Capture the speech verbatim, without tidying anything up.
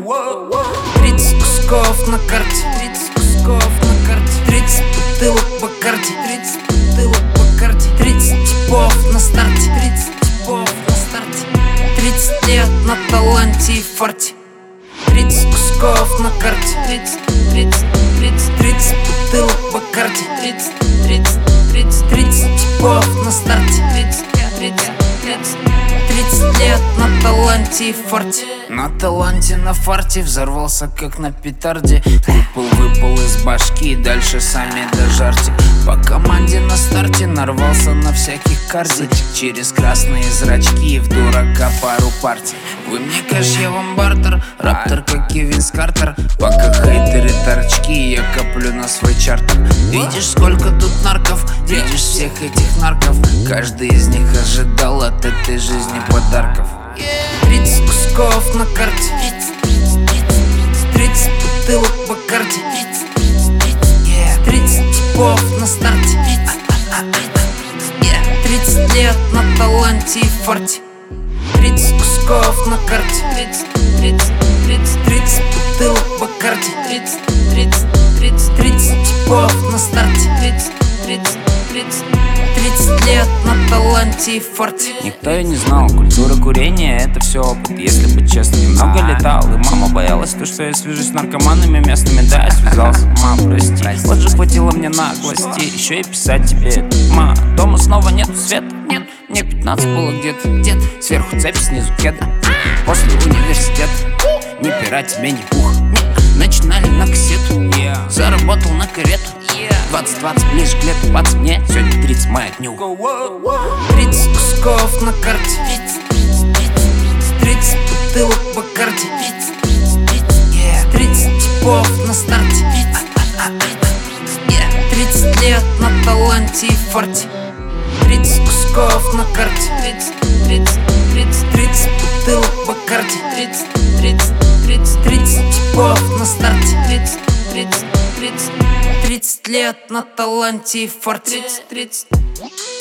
Тридцать кусков на карте, тридцать кусков на карте, тридцать бутылок Бакарди, тридцать бутылок Бакарди, тридцать типов на старте, тридцать типов на старте, тридцать лет на таланте и фарте. Тридцать кусков на карте, тридцать, тридцать, тридцать, тридцать бутылок Бакарди, тридцать, тридцать, тридцать, тридцать типов на старте, тридцать, тридцать, тридцать, тридцать лет на таланте и фарте. На таланте, на фарте взорвался как на петарде. Выпал, выпал из башки и дальше сами дожарьте. По команде на старте нарвался на всяких карди. Через красные зрачки в дурака пару партий. Вы мне кэш, я вам бартер, раптор как Кевин Картер. Пока хейтеры торчки, я коплю на свой чартер. Видишь, сколько тут нарков, видишь всех этих нарков. Каждый из них ожидал от этой жизни подарков. Тридцать кусков на карте, тридцать бутылок Бакарди, тридцать типов на старте, тридцать лет на таланте и фарте. Тридцать кусков на карте, тридцать, тридцать, тридцать, тридцать бутылок Бакарди, тридцать, тридцать, тридцать, тридцать типов на старте, тридцать, тридцать, тридцать, тридцать лет на таланте и фарте. Никто и не знал, культура курения — это все опыт. Если быть честным, много летал, и мама боялась то, что я свяжусь с наркоманами местными. Да, я связался, мам, прости. Вот же хватило мне наглости еще и писать тебе это. Ма, дома снова нету света. Нет, мне пятнадцать было где-то. Дед, сверху цепь, снизу кеды. После университета ни пера тебе, ни пуха. Начинали на кассету, заработал на карету. Двадцать, двадцать, ближе к лету, двадцать мне, сегодня тридцать, моя днюха. Тридцать кусков на карте, тридцать бутылок Бакарди, тридцать типов на старте, тридцать лет на таланте и фарте. Тридцать кусков на карте, тридцать, тридцать, тридцать, тридцать бутылок Бакарди, тридцать, тридцать, тридцать, тридцать типов на старте, тридцать, тридцать, тридцать, тридцать лет на таланте и фарте. Тридцать, тридцать.